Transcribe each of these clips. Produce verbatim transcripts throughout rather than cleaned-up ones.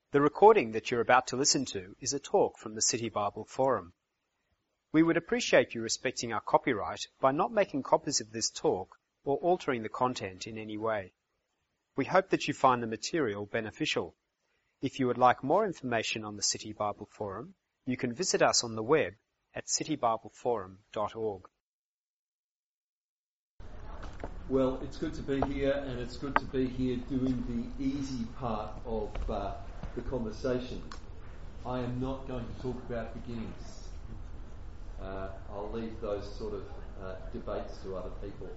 The recording that you're about to listen to is a talk from the City Bible Forum. We would appreciate you respecting our copyright by not making copies of this talk or altering the content in any way. We hope that you find the material beneficial. If you would like more information on the City Bible Forum, you can visit us on the web at city bible forum dot org. Well, it's good to be here, and it's good to be here doing the easy part of uh, the conversation. I am not going to talk about beginnings. Uh, I'll leave those sort of uh, debates to other people.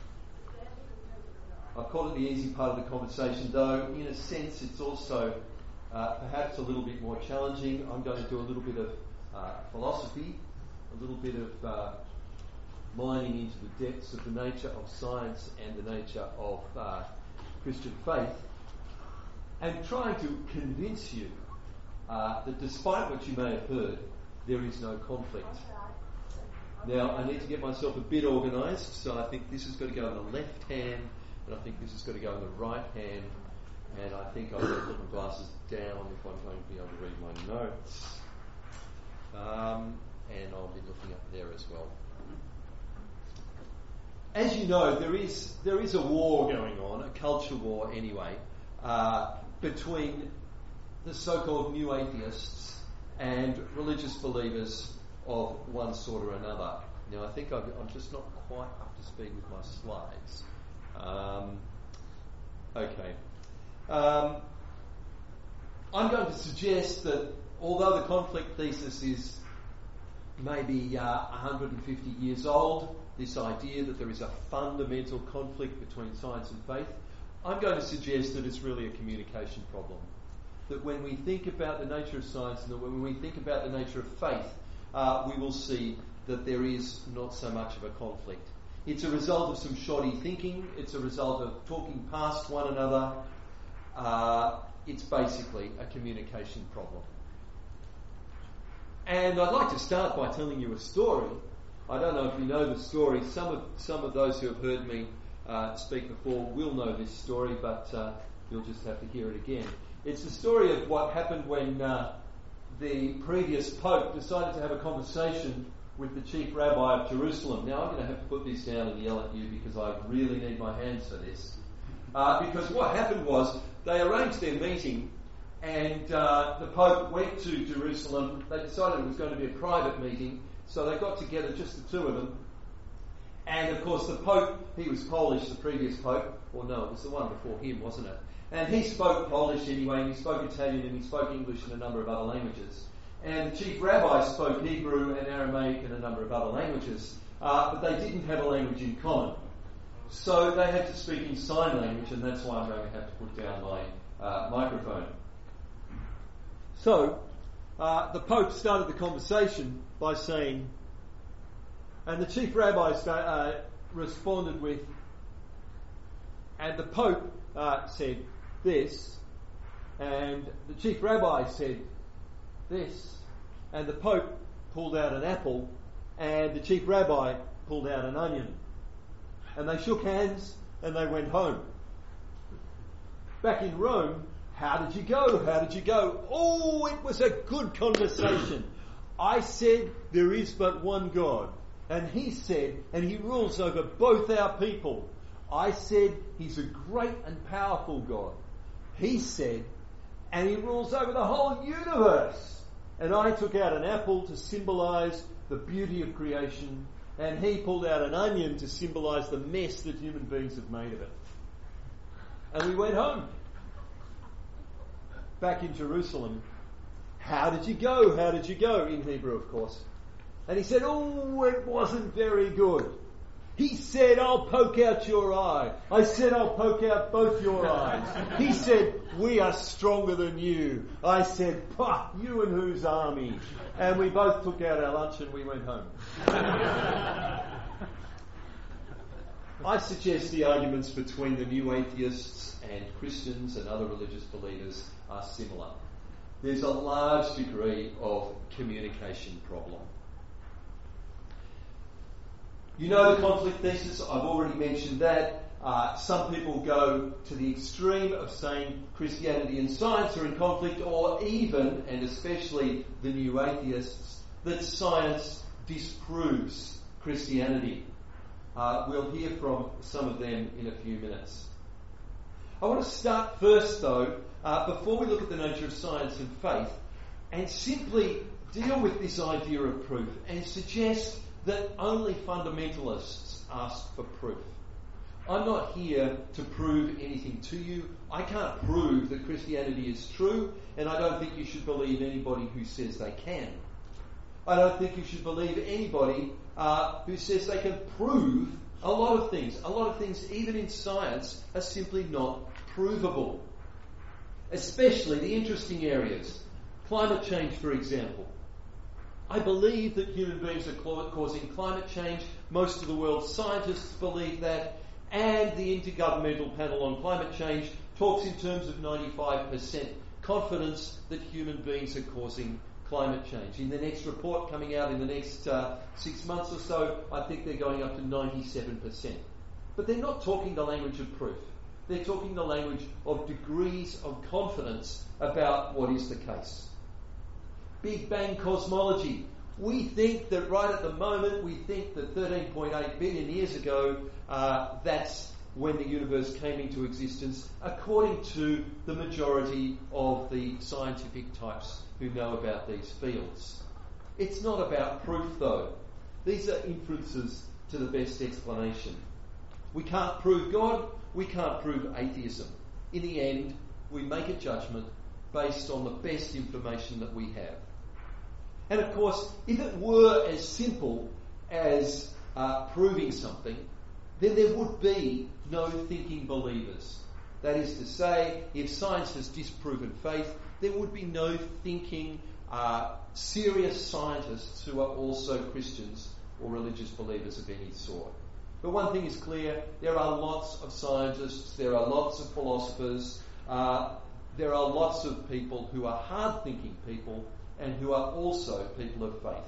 I've called it the easy part of the conversation, though in a sense it's also uh, perhaps a little bit more challenging. I'm going to do a little bit of uh, philosophy, a little bit of uh, mining into the depths of the nature of science and the nature of uh, Christian faith, and trying to convince you uh, that despite what you may have heard, there is no conflict. Now, I need to get myself a bit organised, so I think this has got to go in the left hand, and I think this has got to go in the right hand, and I think I'll put my glasses down if I'm going to be able to read my notes. Um, and I'll be looking up there as well. As you know, there is there is a war going on, a culture war anyway, uh, between the so-called new atheists and religious believers of one sort or another. Now, I think I'm, I'm just not quite up to speed with my slides. Um, okay. Um, I'm going to suggest that although the conflict thesis is maybe uh, one hundred fifty years old, this idea that there is a fundamental conflict between science and faith, I'm going to suggest that it's really a communication problem. That when we think about the nature of science and that when we think about the nature of faith, uh, we will see that there is not so much of a conflict. It's a result of some shoddy thinking. It's a result of talking past one another. Uh, it's basically a communication problem. And I'd like to start by telling you a story. I don't know if you know the story. Some of some of those who have heard me uh, speak before will know this story, but uh, you'll just have to hear it again. It's the story of what happened when uh, the previous Pope decided to have a conversation with the chief rabbi of Jerusalem. Now, I'm going to have to put this down and yell at you because I really need my hands for this. Uh, because what happened was they arranged their meeting, and uh, the Pope went to Jerusalem. They decided it was going to be a private meeting, so they got together, just the two of them. And of course the Pope, he was Polish, the previous Pope, or no, it was the one before him, wasn't it? And he spoke Polish anyway, and he spoke Italian, and he spoke English and a number of other languages. And the chief rabbi spoke Hebrew and Aramaic and a number of other languages, uh, but they didn't have a language in common. So they had to speak in sign language, and that's why I'm going to have to put down my uh, microphone. So, uh, the Pope started the conversation by saying, and the chief rabbi sta- uh, responded with, and the Pope uh, said this, and the chief rabbi said this, and the Pope pulled out an apple, and the chief rabbi pulled out an onion. And they shook hands, and they went home. Back in Rome, how did you go? How did you go? Oh, it was a good conversation. I said, there is but one God. And he said, and he rules over both our people. I said, he's a great and powerful God. He said, and he rules over the whole universe. And I took out an apple to symbolise the beauty of creation, and he pulled out an onion to symbolise the mess that human beings have made of it. And we went home. Back in Jerusalem. How did you go? How did you go? In Hebrew, of course. And he said, oh, it wasn't very good. He said, I'll poke out your eye. I said, I'll poke out both your eyes. He said, we are stronger than you. I said, pah, you and whose army? And we both took out our lunch and we went home. I suggest the arguments between the new atheists and Christians and other religious believers are similar. There's a large degree of communication problem. You know the conflict thesis, I've already mentioned that. Uh, some people go to the extreme of saying Christianity and science are in conflict, or even, and especially the new atheists, that science disproves Christianity. Uh, we'll hear from some of them in a few minutes. I want to start first, though, uh, before we look at the nature of science and faith, and simply deal with this idea of proof and suggest that only fundamentalists ask for proof. I'm not here to prove anything to you. I can't prove that Christianity is true, and I don't think you should believe anybody who says they can. I don't think you should believe anybody uh, who says they can prove a lot of things. A lot of things, even in science, are simply not provable. Especially the interesting areas. Climate change, for example. I believe that human beings are causing climate change. Most of the world's scientists believe that. And the Intergovernmental Panel on Climate Change talks in terms of ninety-five percent confidence that human beings are causing climate change. In the next report coming out in the next uh, six months or so, I think they're going up to ninety-seven percent. But they're not talking the language of proof. They're talking the language of degrees of confidence about what is the case. Big Bang cosmology. We think that right at the moment, we think that thirteen point eight billion years ago, uh, that's when the universe came into existence, according to the majority of the scientific types who know about these fields. It's not about proof, though. These are inferences to the best explanation. We can't prove God, we can't prove atheism. In the end, we make a judgment based on the best information that we have. And of course, if it were as simple as uh, proving something, then there would be no thinking believers. That is to say, if science has disproven faith, there would be no thinking, uh, serious scientists who are also Christians or religious believers of any sort. But one thing is clear, there are lots of scientists, there are lots of philosophers, uh, there are lots of people who are hard-thinking people and who are also people of faith.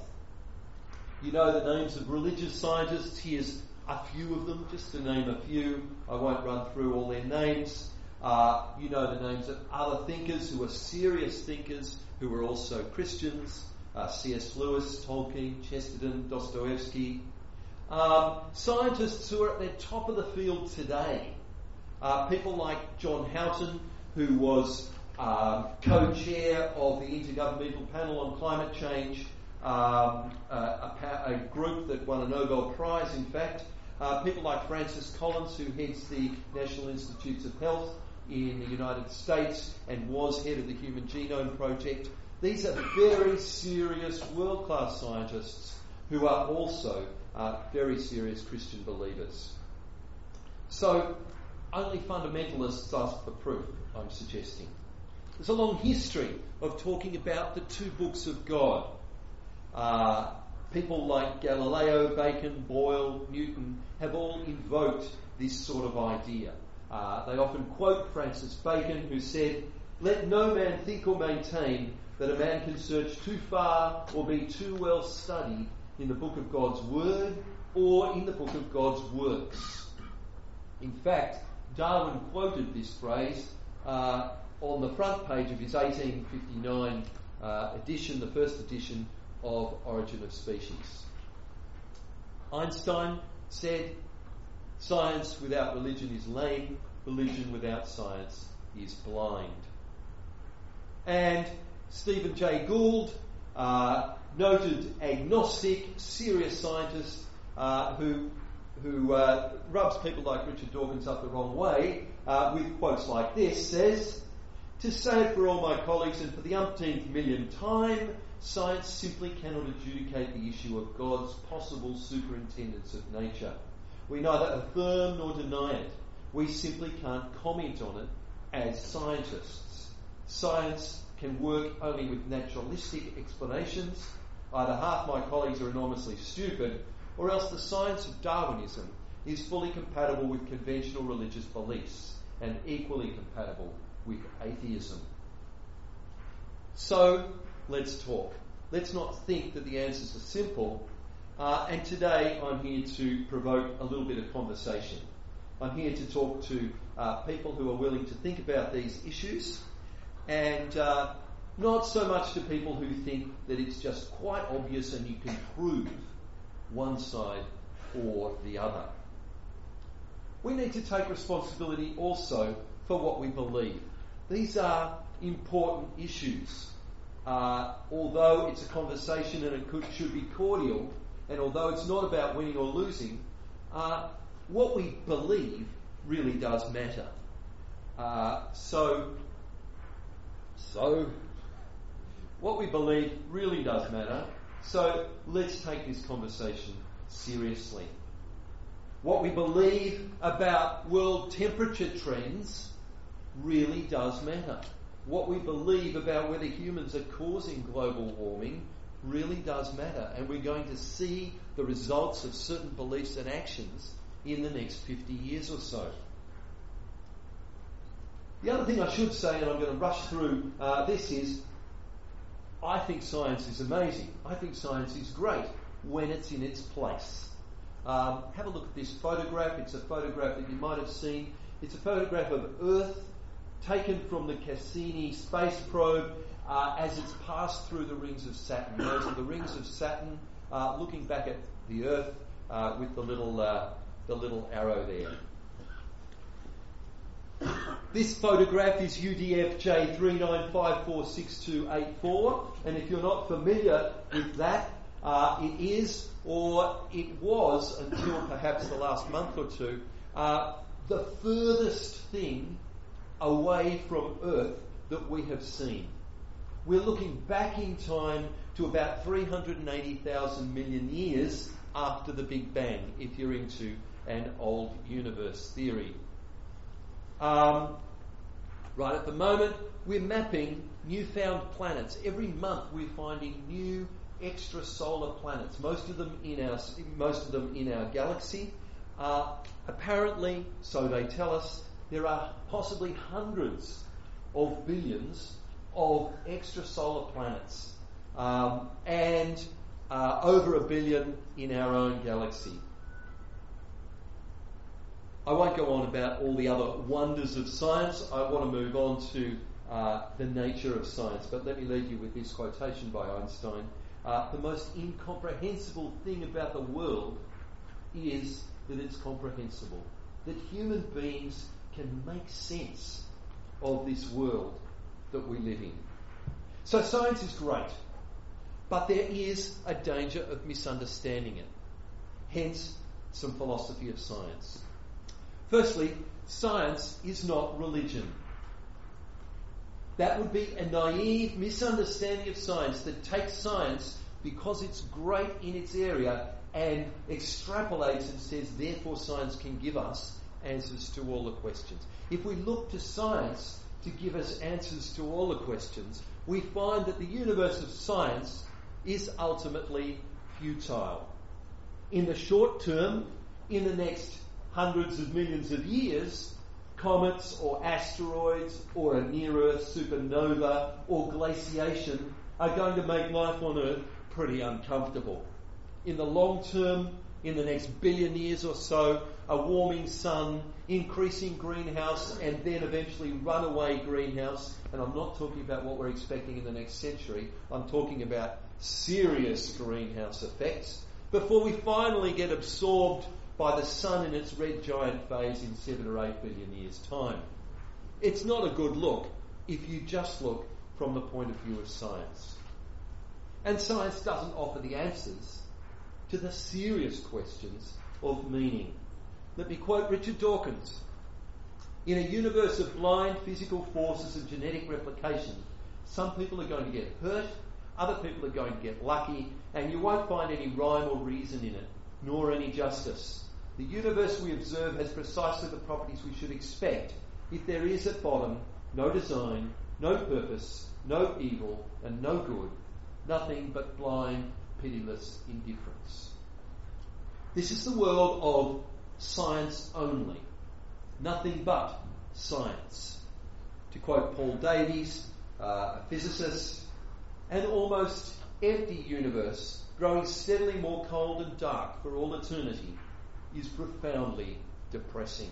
You know the names of religious scientists. Here's a few of them, just to name a few. I won't run through all their names. Uh, you know the names of other thinkers who are serious thinkers, who are also Christians. Uh, C S Lewis, Tolkien, Chesterton, Dostoevsky. Um, scientists who are at the top of the field today. Uh, people like John Houghton, who was Um, co-chair of the Intergovernmental Panel on Climate Change, um, a, a, a group that won a Nobel Prize, in fact. Uh, people like Francis Collins, who heads the National Institutes of Health in the United States and was head of the Human Genome Project. These are very serious, world-class scientists who are also uh, very serious Christian believers. So, only fundamentalists ask for proof, I'm suggesting. There's a long history of talking about the two books of God. Uh, people like Galileo, Bacon, Boyle, Newton have all invoked this sort of idea. Uh, they often quote Francis Bacon, who said, "Let no man think or maintain that a man can search too far or be too well studied in the book of God's Word or in the book of God's works." In fact, Darwin quoted this phrase uh, on the front page of his eighteen fifty-nine uh, edition, the first edition of Origin of Species. Einstein said, "Science without religion is lame, religion without science is blind." And Stephen Jay Gould, uh, noted agnostic, serious scientist uh, who who uh, rubs people like Richard Dawkins up the wrong way, uh, with quotes like this, says, "To say it for all my colleagues and for the umpteenth million time, science simply cannot adjudicate the issue of God's possible superintendence of nature. We neither affirm nor deny it. We simply can't comment on it as scientists. Science can work only with naturalistic explanations. Either half my colleagues are enormously stupid, or else the science of Darwinism is fully compatible with conventional religious beliefs and equally compatible with atheism." So, let's talk. Let's not think that the answers are simple. Uh, and today I'm here to provoke a little bit of conversation. I'm here to talk to uh, people who are willing to think about these issues, and uh, not so much to people who think that it's just quite obvious and you can prove one side or the other. We need to take responsibility also for what we believe. These are important issues. Uh, although it's a conversation and it could, should be cordial, and although it's not about winning or losing, uh, what we believe really does matter. Uh, so, so, what we believe really does matter. So let's take this conversation seriously. What we believe about world temperature trends really does matter. What we believe about whether humans are causing global warming really does matter. And we're going to see the results of certain beliefs and actions in the next fifty years or so. The other thing I should say, and I'm going to rush through uh, this, is I think science is amazing. I think science is great when it's in its place. Um, have a look at this photograph. It's a photograph that you might have seen. It's a photograph of Earth taken from the Cassini space probe uh, as it's passed through the rings of Saturn. Those are the rings of Saturn uh, looking back at the Earth uh, with the little, uh, the little arrow there. This photograph is U D F J three nine five four six two eight four, and if you're not familiar with that, uh, it is, or it was until perhaps the last month or two, uh, the furthest thing away from Earth that we have seen. We're looking back in time to about three hundred eighty thousand million years after the Big Bang, if you're into an old universe theory. Um, right at the moment, we're mapping newfound planets. Every month we're finding new extrasolar planets, most of them in our, most of them in our galaxy. Uh, apparently, so they tell us, there are possibly hundreds of billions of extrasolar planets, um, and uh, over a billion in our own galaxy. I won't go on about all the other wonders of science. I want to move on to uh, the nature of science, but let me leave you with this quotation by Einstein. Uh, the most incomprehensible thing about the world is that it's comprehensible, that human beings can make sense of this world that we live in. So science is great, but there is a danger of misunderstanding it. Hence, some philosophy of science. Firstly, science is not religion. That would be a naive misunderstanding of science that takes science because it's great in its area and extrapolates and says, therefore science can give us answers to all the questions. If we look to science to give us answers to all the questions, we find that the universe of science is ultimately futile. In the short term, in the next hundreds of millions of years, comets or asteroids or a near-Earth supernova or glaciation are going to make life on Earth pretty uncomfortable. In the long term, in the next billion years or so, a warming sun, increasing greenhouse, and then eventually runaway greenhouse, and I'm not talking about what we're expecting in the next century, I'm talking about serious greenhouse effects, before we finally get absorbed by the sun in its red giant phase in seven or eight billion years' time. It's not a good look if you just look from the point of view of science. And science doesn't offer the answers to the serious questions of meaning. Let me quote Richard Dawkins. In a universe of blind physical forces and genetic replication, some people are going to get hurt, other people are going to get lucky, and you won't find any rhyme or reason in it, nor any justice. The universe we observe has precisely the properties we should expect if there is at bottom no design, no purpose, no evil, and no good, nothing but blind, pitiless indifference. This is the world of science only, nothing but science. To quote Paul Davies, uh, a physicist, an almost empty universe growing steadily more cold and dark for all eternity is profoundly depressing.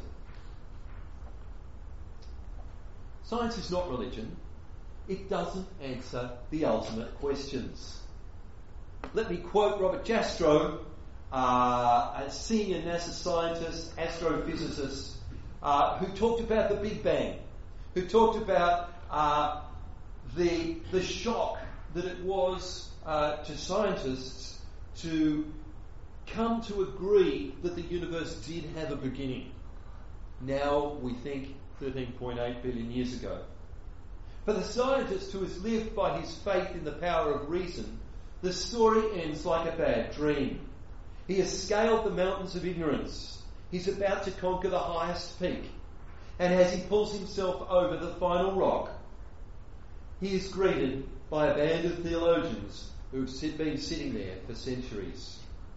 Science is not religion. It doesn't answer the ultimate questions. Let me quote Robert Jastrow, uh, a senior NASA scientist, astrophysicist, uh, who talked about the Big Bang, who talked about uh, the the shock that it was uh, to scientists to come to agree that the universe did have a beginning. Now we think thirteen point eight billion years ago. For the scientist who has lived by his faith in the power of reason, the story ends like a bad dream. He has scaled the mountains of ignorance. He's about to conquer the highest peak. And as he pulls himself over the final rock, he is greeted by a band of theologians who've sit, been sitting there for centuries.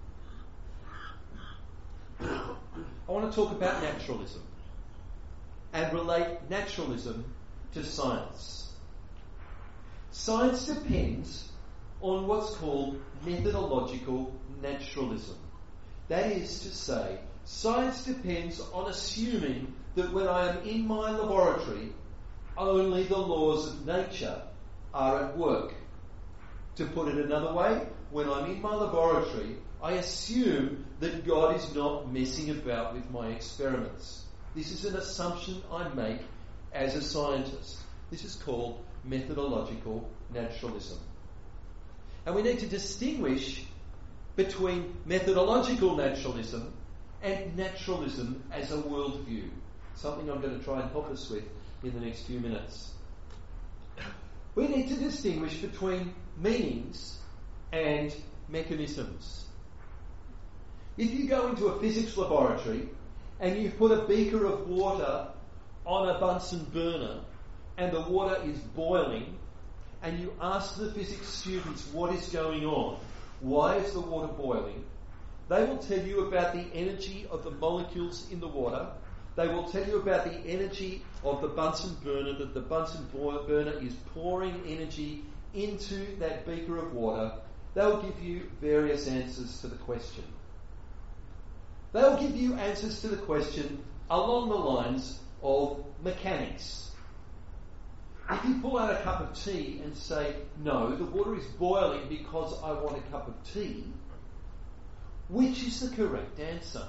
I want to talk about naturalism and relate naturalism to science. Science depends on what's called methodological naturalism. That is to say, science depends on assuming that when I am in my laboratory, only the laws of nature are at work. To put it another way, when I'm in my laboratory, I assume that God is not messing about with my experiments. This is an assumption I make as a scientist. This is called methodological naturalism. And we need to distinguish between methodological naturalism and naturalism as a worldview. Something I'm going to try and help us with in the next few minutes. We need to distinguish between meanings and mechanisms. If you go into a physics laboratory and you put a beaker of water on a Bunsen burner and the water is boiling, and you ask the physics students what is going on, why is the water boiling, they will tell you about the energy of the molecules in the water. They will tell you about the energy of the Bunsen burner, that the Bunsen burner is pouring energy into that beaker of water. They'll give you various answers to the question. They'll give you answers to the question along the lines of mechanics. If you pull out a cup of tea and say, no, the water is boiling because I want a cup of tea, which is the correct answer?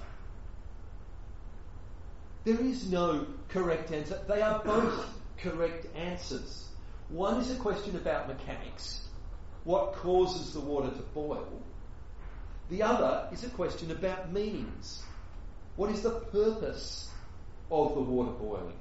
There is no correct answer. They are both correct answers. One is a question about mechanics, what causes the water to boil. The other is a question about meanings. What is the purpose of the water boiling?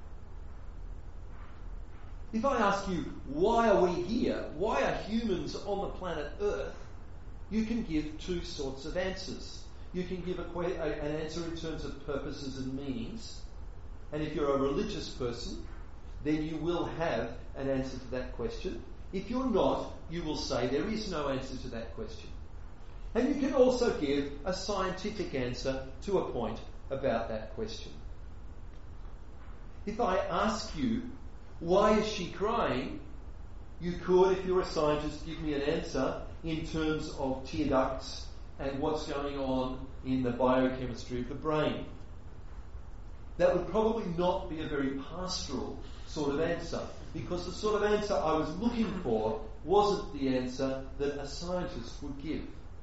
If I ask you, why are we here? Why are humans on the planet Earth? You can give two sorts of answers. You can give a, a, an answer in terms of purposes and meanings. And if you're a religious person, then you will have an answer to that question. If you're not, you will say there is no answer to that question. And you can also give a scientific answer to a point about that question. If I ask you, why is she crying? You could, if you're a scientist, give me an answer in terms of tear ducts and what's going on in the biochemistry of the brain. That would probably not be a very pastoral sort of answer, because the sort of answer I was looking for wasn't the answer that a scientist would give.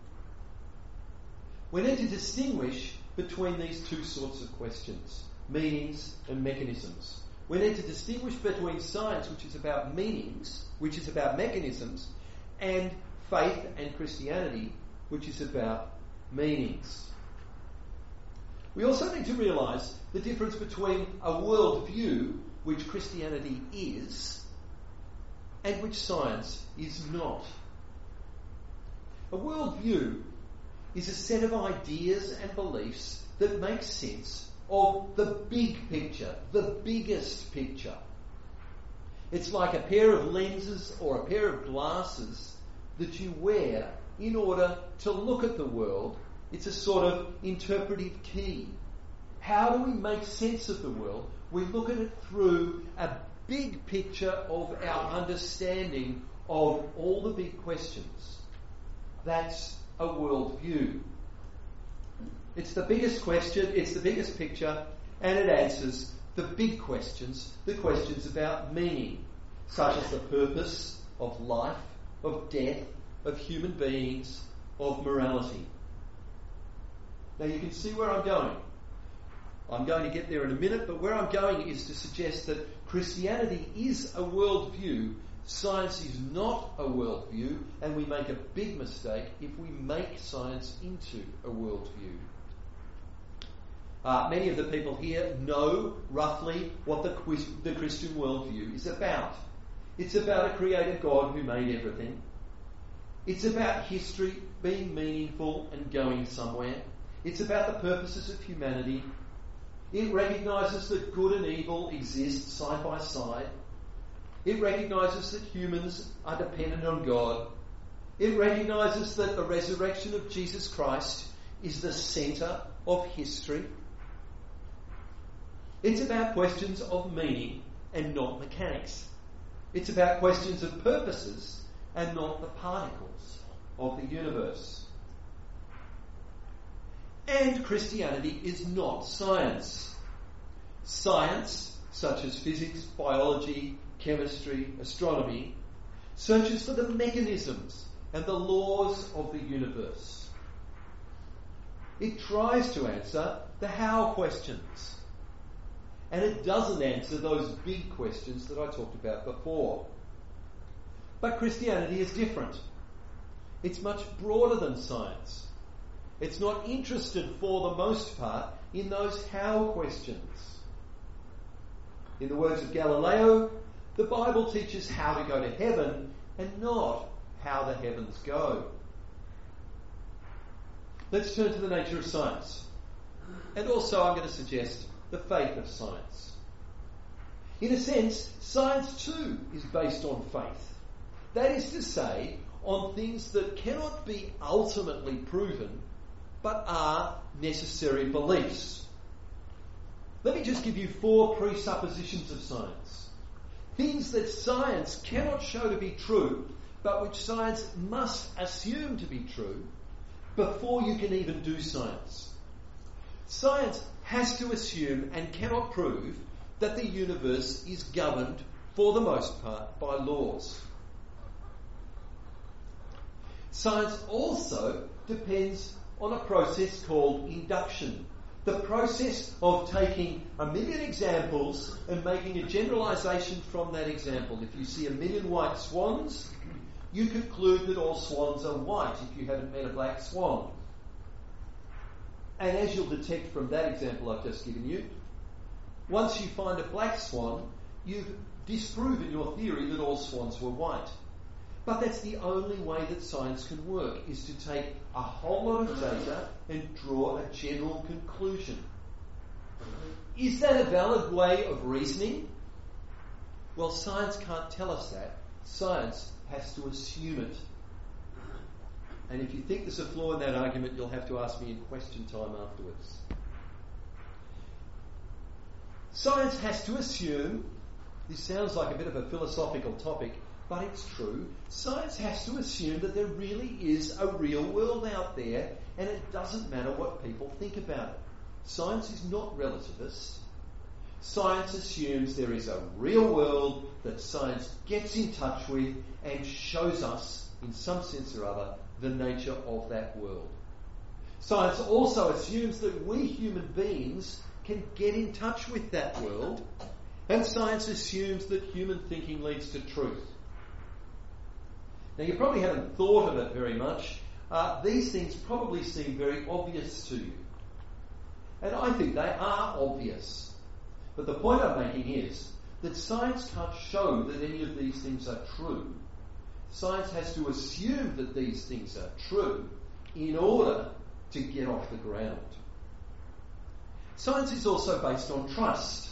We need to distinguish between these two sorts of questions, meanings and mechanisms. We need to distinguish between science, which is about meanings, which is about mechanisms, and faith and Christianity, which is about meanings. We also need to realise the difference between a worldview, which Christianity is, and which science is not. A worldview is a set of ideas and beliefs that make sense of the big picture, the biggest picture. It's like a pair of lenses or a pair of glasses that you wear in order to look at the world. It's a sort of interpretive key. How do we make sense of the world? We look at it through a big picture of our understanding of all the big questions. That's a worldview. It's the biggest question, it's the biggest picture, and it answers the big questions, the questions about meaning, such as the purpose of life, of death, of human beings, of morality. Now you can see where I'm going. I'm going to get there in a minute, but where I'm going is to suggest that Christianity is a worldview. Science is not a worldview, and we make a big mistake if we make science into a worldview. Uh, many of the people here know roughly what the, the Christian worldview is about. It's about a creator God who made everything. It's about history being meaningful and going somewhere. It's about the purposes of humanity. It recognises that good and evil exist side by side. It recognises that humans are dependent on God. It recognises that the resurrection of Jesus Christ is the centre of history. It's about questions of meaning and not mechanics. It's about questions of purposes and not the particles of the universe. And Christianity is not science. Science, such as physics, biology, chemistry, astronomy, searches for the mechanisms and the laws of the universe. It tries to answer the how questions. And it doesn't answer those big questions that I talked about before. But Christianity is different. It's much broader than science. It's not interested, for the most part, in those how questions. In the words of Galileo, the Bible teaches how to go to heaven and not how the heavens go. Let's turn to the nature of science. And also, I'm going to suggest the faith of science. In a sense, science too is based on faith. That is to say, on things that cannot be ultimately proven, but are necessary beliefs. Let me just give you four presuppositions of science. Things that science cannot show to be true, but which science must assume to be true before you can even do science. Science has to assume and cannot prove that the universe is governed, for the most part, by laws. Science also depends on a process called induction. The process of taking a million examples and making a generalisation from that example. If you see a million white swans, you conclude that all swans are white if you haven't met a black swan. And as you'll detect from that example I've just given you, once you find a black swan, you've disproven your theory that all swans were white. But that's the only way that science can work, is to take a whole lot of data and draw a general conclusion. Is that a valid way of reasoning? Well, science can't tell us that. Science has to assume it. And if you think there's a flaw in that argument, you'll have to ask me in question time afterwards. Science has to assume, this sounds like a bit of a philosophical topic, but it's true. Science has to assume that there really is a real world out there, and it doesn't matter what people think about it. Science is not relativist. Science assumes there is a real world that science gets in touch with and shows us, in some sense or other, the nature of that world. Science also assumes that we human beings can get in touch with that world, and science assumes that human thinking leads to truth. Now, you probably haven't thought of it very much. Uh, these things probably seem very obvious to you. And I think they are obvious. But the point I'm making is that science can't show that any of these things are true. Science has to assume that these things are true in order to get off the ground. Science is also based on trust.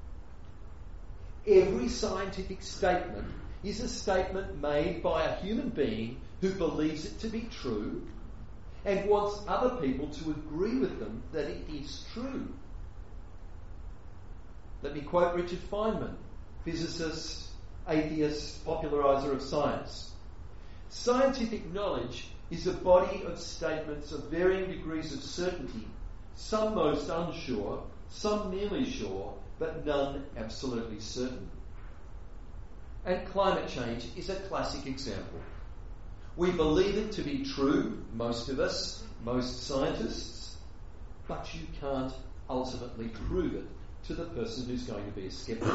Every scientific statement is a statement made by a human being who believes it to be true and wants other people to agree with them that it is true. Let me quote Richard Feynman, physicist, atheist, popularizer of science. Scientific knowledge is a body of statements of varying degrees of certainty some most unsure, some nearly sure, but none absolutely certain. And climate change is a classic example. We believe it to be true, most of us, most scientists, but you can't ultimately prove it to the person who's going to be a skeptic.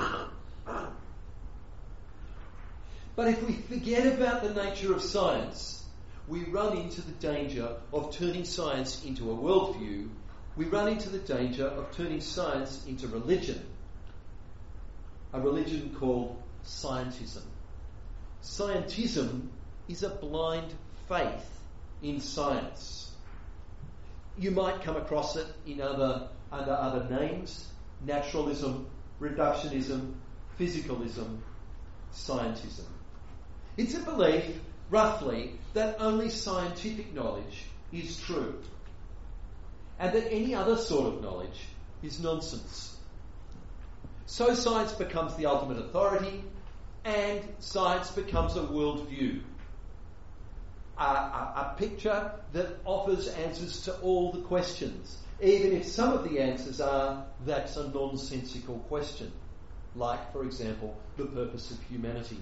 But if we forget about the nature of science, we run into the danger of turning science into a worldview. We run into the danger of turning science into religion. A religion called scientism. Scientism is a blind faith in science. You might come across it in other under other names: naturalism, reductionism, physicalism, scientism. It's a belief, roughly, that only scientific knowledge is true, and that any other sort of knowledge is nonsense. So science becomes the ultimate authority, and science becomes a worldview, a, a, a picture that offers answers to all the questions, even if some of the answers are, that's a nonsensical question, like, for example, the purpose of humanity.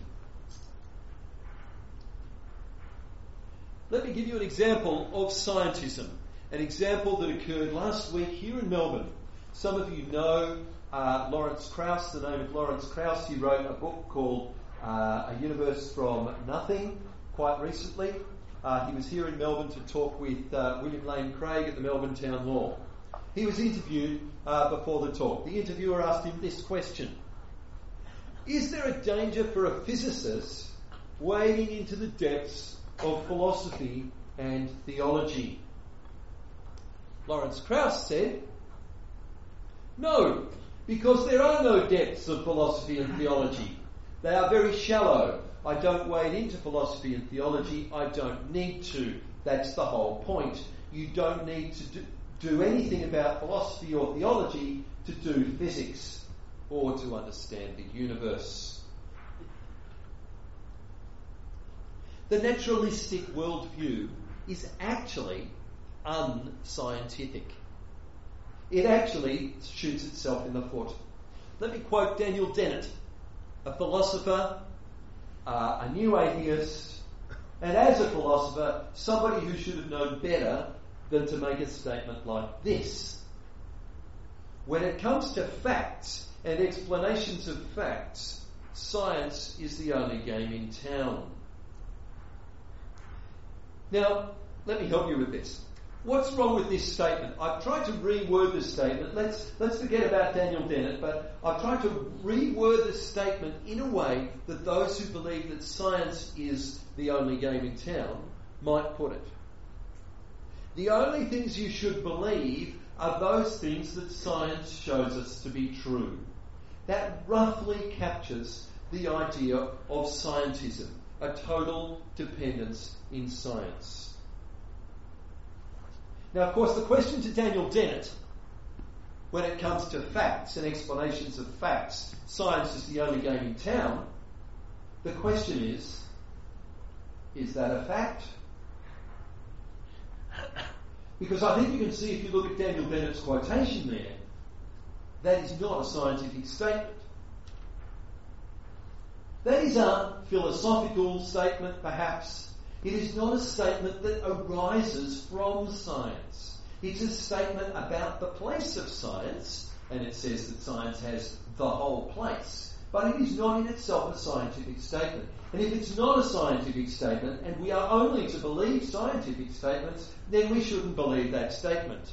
Let me give you an example of scientism, an example that occurred last week here in Melbourne. Some of you know uh, Lawrence Krauss, the name of Lawrence Krauss. He wrote a book called uh, A Universe from Nothing quite recently. Uh, he was here in Melbourne to talk with uh, William Lane Craig at the Melbourne Town Hall. He was interviewed uh, before the talk. The interviewer asked him this question: is there a danger for a physicist wading into the depths of philosophy and theology? Lawrence Krauss said, no, because there are no depths of philosophy and theology. They are very shallow. I don't wade into philosophy and theology. I don't need to. That's the whole point. You don't need to do, do anything about philosophy or theology to do physics or to understand the universe. The naturalistic worldview is actually unscientific. It actually shoots itself in the foot. Let me quote Daniel Dennett, a philosopher, uh, a new atheist, and as a philosopher, somebody who should have known better than to make a statement like this. When it comes to facts and explanations of facts, science is the only game in town. Now, let me help you with this. What's wrong with this statement? I've tried to reword the statement. Let's let's forget about Daniel Dennett, but I've tried to reword the statement in a way that those who believe that science is the only game in town might put it. The only things you should believe are those things that science shows us to be true. That roughly captures the idea of scientism, a total dependence in science. Now, of course, the question to Daniel Dennett, when it comes to facts and explanations of facts, science is the only game in town, the question is, is that a fact? Because I think you can see, if you look at Daniel Dennett's quotation there, that is not a scientific statement. That is a philosophical statement, perhaps. It is not a statement that arises from science. It's a statement about the place of science, and it says that science has the whole place. But it is not in itself a scientific statement. And if it's not a scientific statement, and we are only to believe scientific statements, then we shouldn't believe that statement.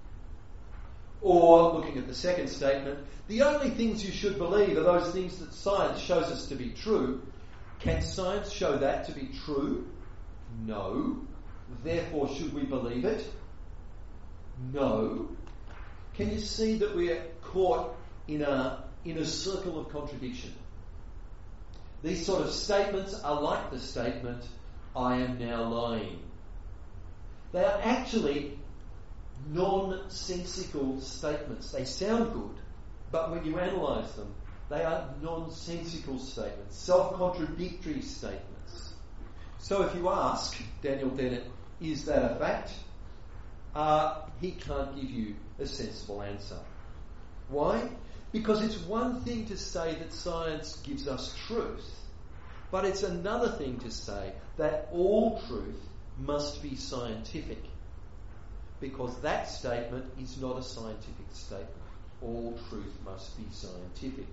Or, looking at the second statement, the only things you should believe are those things that science shows us to be true. Can science show that to be true? No. Therefore, should we believe it? No. Can you see that we are caught in a, in a circle of contradiction? These sort of statements are like the statement, I am now lying. They are actually nonsensical statements. They sound good, but when you analyse them, they are nonsensical statements, self-contradictory statements. So if you ask Daniel Dennett, is that a fact? uh, he can't give you a sensible answer. Why? Because it's one thing to say that science gives us truth, but it's another thing to say that all truth must be scientific, because that statement is not a scientific statement. All truth must be scientific.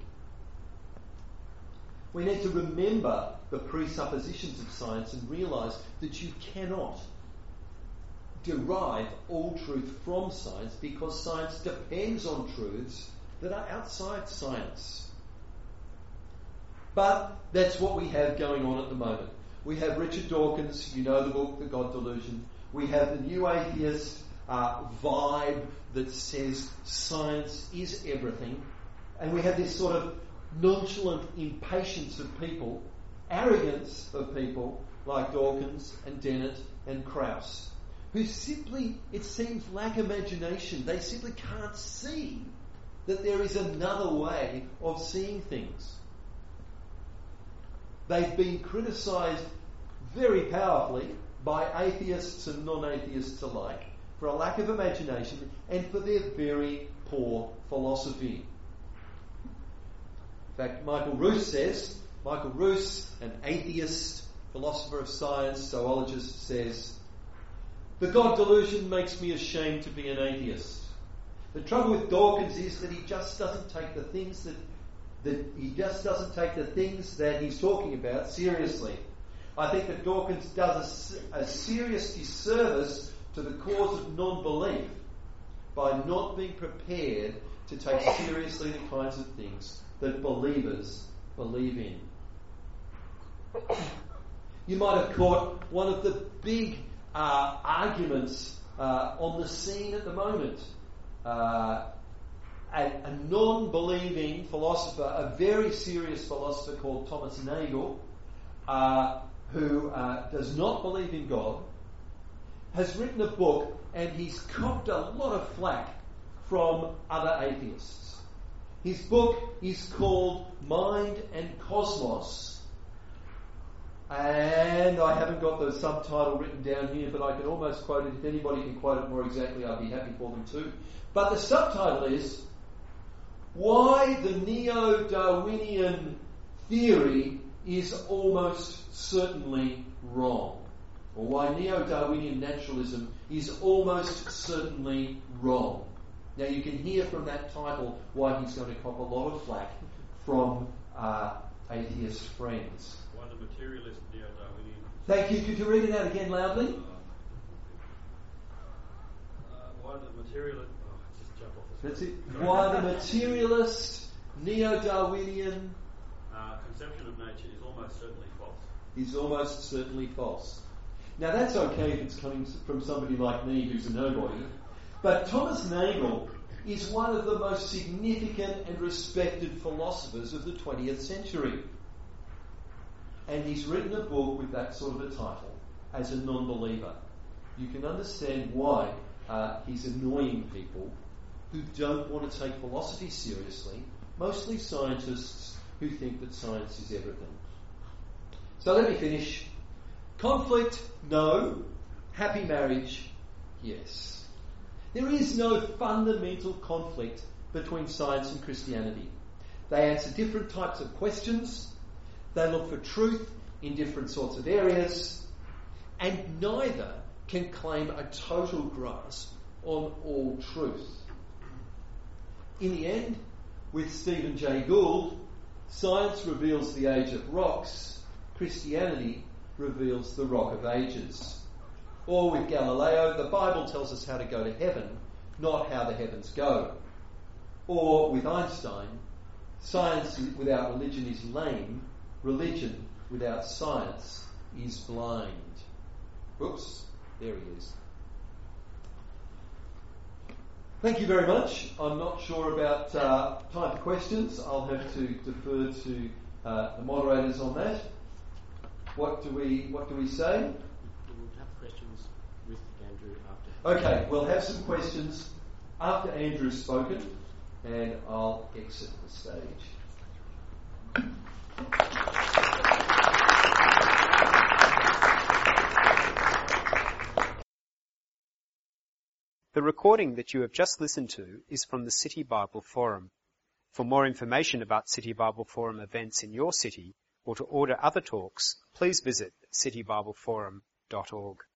We need to remember the presuppositions of science and realise that you cannot derive all truth from science, because science depends on truths that are outside science. But that's what we have going on at the moment. We have Richard Dawkins, you know the book, The God Delusion. We have the new atheist uh, vibe that says science is everything. And we have this sort of nonchalant impatience of people, arrogance of people like Dawkins and Dennett and Krauss, who simply, it seems, lack imagination. They simply can't see that there is another way of seeing things. They've been criticised very powerfully by atheists and non-atheists alike for a lack of imagination and for their very poor philosophy. In fact, Michael Ruse says, Michael Ruse, an atheist, philosopher of science, zoologist, says, "The God delusion makes me ashamed to be an atheist." The trouble with Dawkins is that he just doesn't take the things that, that he just doesn't take the things that he's talking about seriously. I think that Dawkins does a, a serious disservice to the cause of non-belief by not being prepared to take seriously the kinds of things that believers believe in. You might have caught one of the big uh, arguments uh, on the scene at the moment. Uh, a, a non-believing philosopher, a very serious philosopher called Thomas Nagel, uh, who uh, does not believe in God, has written a book, and he's copped a lot of flack from other atheists. His book is called Mind and Cosmos. And I haven't got the subtitle written down here, but I can almost quote it. If anybody can quote it more exactly, I'd be happy for them to. But the subtitle is, Why the Neo-Darwinian Theory is Almost Certainly Wrong. Or why Neo-Darwinian Naturalism is Almost Certainly Wrong. Now you can hear from that title why he's going to cop a lot of flack from uh, atheist friends. Why the materialist Neo-Darwinian... Thank you. Could you read it out again loudly? Uh, uh, why the materialist... Oh, just jump off this. That's it. Why the materialist Neo-Darwinian... Uh, conception of nature is almost certainly false. Is almost certainly false. Now that's okay if it's coming from somebody like me who's a nobody. But Thomas Nagel is one of the most significant and respected philosophers of the twentieth century. And he's written a book with that sort of a title as a non-believer. You can understand why uh, he's annoying people who don't want to take philosophy seriously, mostly scientists who think that science is everything. So let me finish. Conflict, no. Happy marriage, yes. There is no fundamental conflict between science and Christianity. They answer different types of questions. They look for truth in different sorts of areas. And neither can claim a total grasp on all truth. In the end, with Stephen Jay Gould, science reveals the age of rocks, Christianity reveals the rock of ages. Or with Galileo, the Bible tells us how to go to heaven, not how the heavens go. Or with Einstein, science without religion is lame, religion without science is blind. Whoops, there he is. Thank you very much. I'm not sure about uh, time for questions. I'll have to defer to uh, the moderators on that. What do we What do we say? We'll have questions with Andrew after. Okay, we'll have some questions after Andrew's spoken, and I'll exit the stage. The recording that you have just listened to is from the City Bible Forum. For more information about City Bible Forum events in your city, or to order other talks, please visit city bible forum dot org.